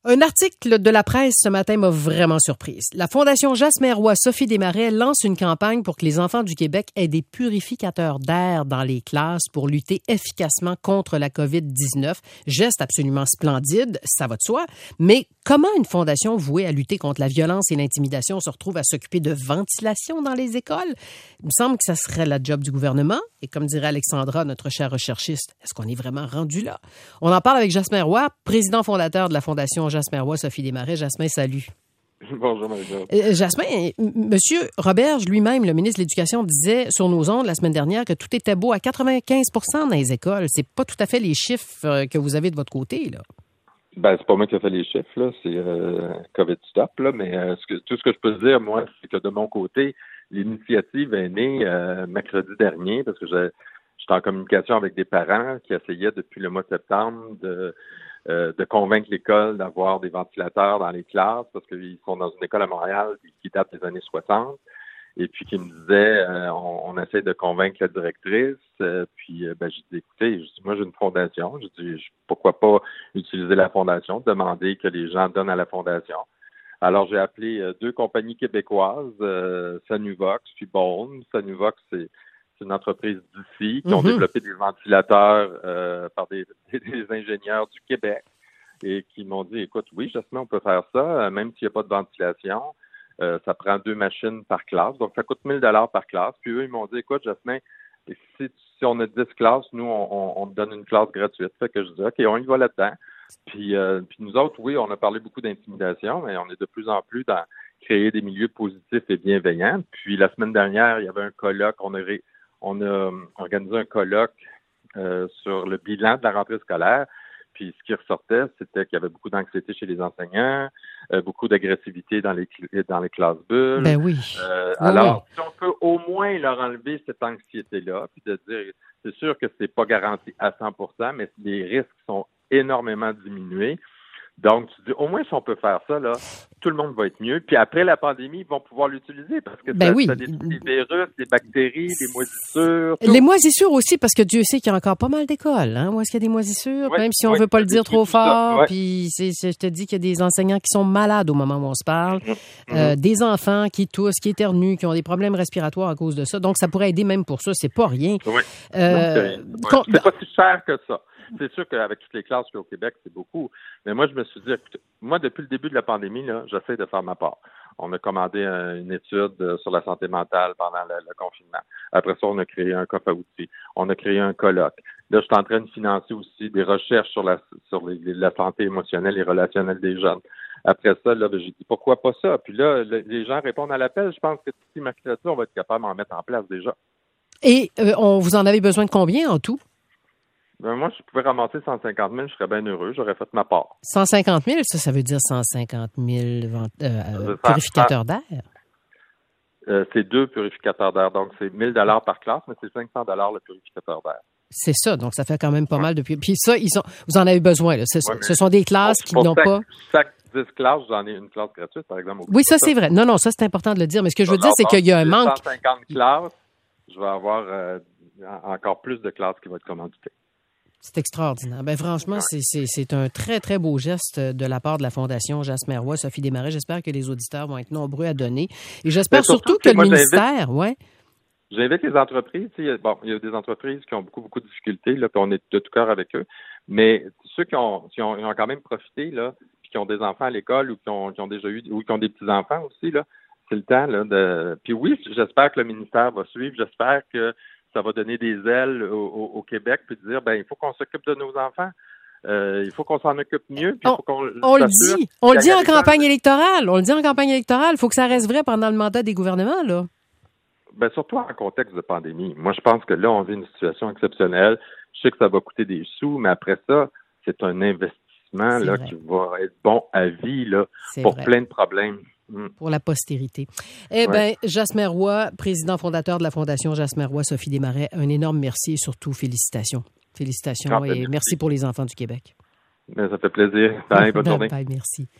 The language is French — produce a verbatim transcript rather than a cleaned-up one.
Un article de la presse ce matin m'a vraiment surprise. La Fondation Jasmin Roy Sophie Desmarais lance une campagne pour que les enfants du Québec aient des purificateurs d'air dans les classes pour lutter efficacement contre la covid dix-neuf. Geste absolument splendide, ça va de soi. Mais comment une fondation vouée à lutter contre la violence et l'intimidation se retrouve à s'occuper de ventilation dans les écoles? Il me semble que ça serait la job du gouvernement. Et comme dirait Alexandra, notre chère recherchiste, est-ce qu'on est vraiment rendu là? On en parle avec Jasmin Roy, président fondateur de la Fondation Jasmin Roy Sophie Desmarais. Jasmin, salut. Bonjour, Marie-Jo. Euh, Jasmin, Monsieur Roberge lui-même, le ministre de l'Éducation, disait sur nos ondes la semaine dernière que tout était beau à quatre-vingt-quinze pour cent dans les écoles. C'est pas tout à fait les chiffres que vous avez de votre côté, là. Ben, c'est pas moi qui ai fait les chiffres, là. C'est euh, COVID Stop, là. Mais euh, ce que, tout ce que je peux dire, moi, c'est que de mon côté, l'initiative est née euh, mercredi dernier parce que je, j'étais en communication avec des parents qui essayaient depuis le mois de septembre de Euh, de convaincre l'école d'avoir des ventilateurs dans les classes parce qu'ils sont dans une école à Montréal qui date des années soixante et puis qui me disait euh, on, on essaie de convaincre la directrice euh, puis euh, ben j'ai dit écoutez, je dis, moi j'ai une fondation, je dis pourquoi pas utiliser la fondation, demander que les gens donnent à la fondation. Alors j'ai appelé euh, deux compagnies québécoises, euh, Sanuvox puis Bone. Sanuvox c'est C'est une entreprise d'ici qui ont mm-hmm. développé des ventilateurs euh, par des, des ingénieurs du Québec et qui m'ont dit, écoute, oui, Jasmin, on peut faire ça, même s'il n'y a pas de ventilation. Euh, ça prend deux machines par classe, donc ça coûte mille dollars par classe. Puis eux, ils m'ont dit, écoute, Jasmin, si, si on a dix classes, nous, on, on, on te donne une classe gratuite. Fait que je dis, OK, on y va là-dedans. Puis, euh, puis nous autres, oui, on a parlé beaucoup d'intimidation, mais on est de plus en plus dans créer des milieux positifs et bienveillants. Puis la semaine dernière, il y avait un colloque, on a ré... On a organisé un colloque euh, sur le bilan de la rentrée scolaire. Puis ce qui ressortait, c'était qu'il y avait beaucoup d'anxiété chez les enseignants, euh, beaucoup d'agressivité dans les dans les classes bulles. Ben oui. Euh, oui alors, oui. si on peut au moins leur enlever cette anxiété-là, puis de dire, c'est sûr que c'est pas garanti à cent pour cent, mais les risques sont énormément diminués. Donc, tu dis, au moins, si on peut faire ça, là, tout le monde va être mieux. Puis après la pandémie, ils vont pouvoir l'utiliser parce que ben ça, oui. ça détruit des virus, des bactéries, des moisissures. Tout. Les moisissures aussi, parce que Dieu sait qu'il y a encore pas mal d'écoles, hein, où est-ce qu'il y a des moisissures, oui, même si on oui, veut pas le dire trop fort. Ouais. Puis, c'est, c'est, je te dis qu'il y a des enseignants qui sont malades au moment où on se parle, mm-hmm. euh, des enfants qui toussent, qui éternuent, qui ont des problèmes respiratoires à cause de ça. Donc, ça pourrait aider même pour ça. C'est pas rien. Oui. Euh, non, c'est rien. Ouais. Con... C'est pas si cher que ça. C'est sûr qu'avec toutes les classes qu'il y a au Québec, c'est beaucoup. Mais moi, je me suis dit, écoute, moi, depuis le début de la pandémie, là, j'essaie de faire ma part. On a commandé un, une étude sur la santé mentale pendant le, le confinement. Après ça, on a créé un coffre à outils. On a créé un colloque. Là, je suis en train de financer aussi des recherches sur la sur les, la santé émotionnelle et relationnelle des jeunes. Après ça, là, j'ai dit, pourquoi pas ça? Puis là, le, les gens répondent à l'appel. Je pense que d'ici mercredi, on va être capable d'en mettre en place déjà. Et euh, on vous en avez besoin de combien en tout? Ben moi, je pouvais ramasser cent cinquante mille, je serais bien heureux. J'aurais fait ma part. cent cinquante mille, ça, ça veut dire cent cinquante mille vent- euh, euh, purificateurs d'air? Euh, c'est deux purificateurs d'air. Donc, c'est mille dollars par classe, mais c'est cinq cents dollars le purificateur d'air. C'est ça. Donc, ça fait quand même pas ouais. mal depuis. Puis ça, ils ont, vous en avez besoin. Là. C'est, ouais, ce sont des classes qui n'ont chaque, pas... Chaque dix classes, j'en ai une classe gratuite, par exemple. Oui, ça, c'est vrai. Non, non, ça, c'est important de le dire. Mais ce que je veux dire, c'est qu'il y a un manque... cent cinquante classes, je vais avoir euh, encore plus de classes qui vont être commanditées. C'est extraordinaire. Ben franchement, c'est, c'est, c'est un très, très beau geste de la part de la Fondation Jasmin Roy Sophie Desmarais. J'espère que les auditeurs vont être nombreux à donner. Et j'espère ben, surtout, surtout que, que le ministère... ouais. J'invite les entreprises. Tu sais, bon, il y a des entreprises qui ont beaucoup, beaucoup de difficultés, là, puis on est de tout cœur avec eux. Mais ceux qui ont, qui ont, qui ont quand même profité, là, puis qui ont des enfants à l'école ou qui ont, qui ont déjà eu, ou qui ont des petits-enfants aussi, là, c'est le temps, là, de... Puis oui, j'espère que le ministère va suivre. J'espère que ça va donner des ailes au, au, au Québec, puis dire, ben il faut qu'on s'occupe de nos enfants. Euh, il faut qu'on s'en occupe mieux. Puis on il faut qu'on on le dit. On le dit en campagne électorale. On le dit en campagne électorale. Il faut que ça reste vrai pendant le mandat des gouvernements, là. Ben, surtout en contexte de pandémie. Moi, je pense que là, on vit une situation exceptionnelle. Je sais que ça va coûter des sous, mais après ça, c'est un investissement là, qui va être bon à vie là, pour vrai. Plein de problèmes. Pour la postérité. Eh bien, ouais. Jasmin Roy, président fondateur de la Fondation Jasmin Roy Sophie Desmarais, un énorme merci et surtout félicitations. Félicitations ah, et merci. merci pour les enfants du Québec. Mais ça fait plaisir. Bye, bonne journée. Bye, merci.